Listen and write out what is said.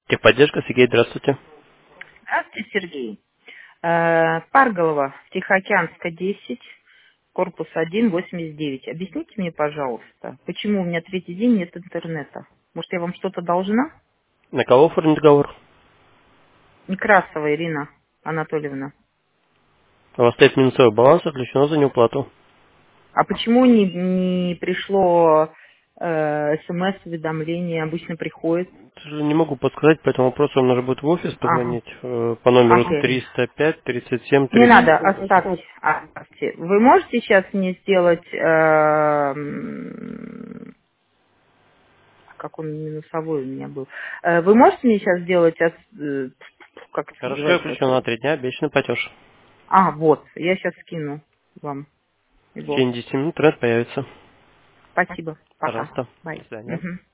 Техподдержка, Сергей, здравствуйте. Здравствуйте, Сергей. Парголова, Тихоокеанская, 10, корпус 1, 89. Объясните мне, пожалуйста, почему у меня третий день нет интернета? Может, я вам что-то должна? На кого оформить договор? Некрасова Ирина Анатольевна. У вас стоит минусовой баланс, отключено за неуплату. А почему не пришло смс-уведомление? Обычно приходит. Не могу подсказать, по этому вопросу вам нужно будет в офис Ага. позвонить по номеру Ага. 305 37 Не 30. надо, оставьте. Вы можете сейчас мне сделать как он минусовой у меня был. Вы можете мне сейчас сделать, как это Хорошо, я называется? включу на 3 дня, обещанный платеж. Вот, я сейчас скину вам В его. течение 10 минут интернет появится. Спасибо, пока. Пожалуйста, Бай. до свидания. Мгм.